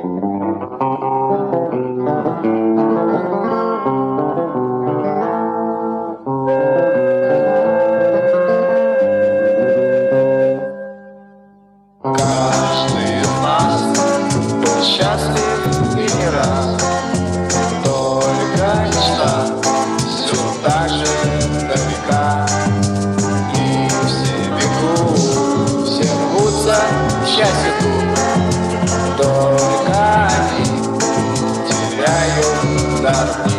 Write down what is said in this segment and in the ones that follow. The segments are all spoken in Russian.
Каждый из нас был счастлив и не раз, только мечта все так же далека. И все бегут, все рвутся к счастью тут, только они теряют дороги.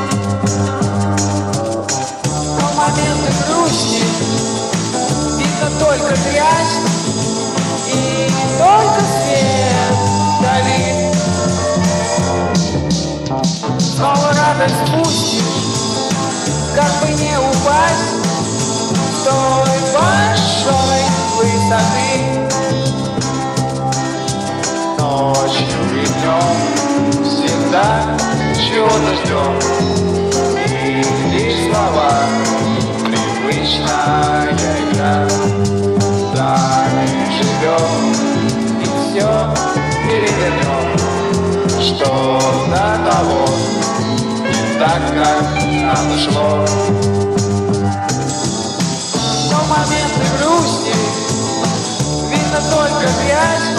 Но моменты грусти видно только грязь и только свет вдали. Снова радость пустишь, как бы не упасть с той большой высоты. Ночью и днем всегда чего-то ждем, и лишь слова привычная игра. Так и живем, и все перевернем, что до того не так, как нам шло. Но моменты грусти видно только грязь